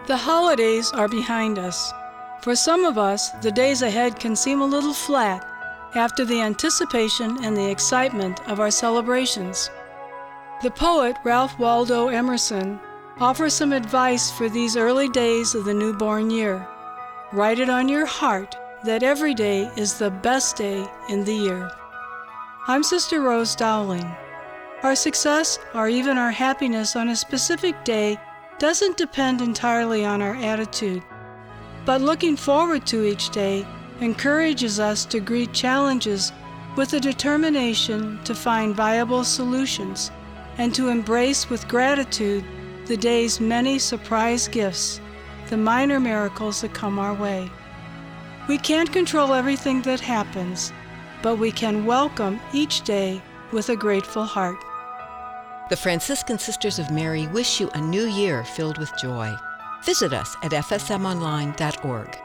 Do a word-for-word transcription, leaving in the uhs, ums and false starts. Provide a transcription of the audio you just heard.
The holidays are behind us. For some of us, the days ahead can seem a little flat after the anticipation and the excitement of our celebrations. The poet Ralph Waldo Emerson offers some advice for these early days of the newborn year. Write it on your heart that every day is the best day in the year. I'm Sister Rose Dowling. Our success, or even our happiness on a specific day, doesn't depend entirely on our attitude, but looking forward to each day encourages us to greet challenges with a determination to find viable solutions and to embrace with gratitude the day's many surprise gifts, the minor miracles that come our way. We can't control everything that happens, but we can welcome each day with a grateful heart. The Franciscan Sisters of Mary wish you a new year filled with joy. Visit us at f s m online dot org.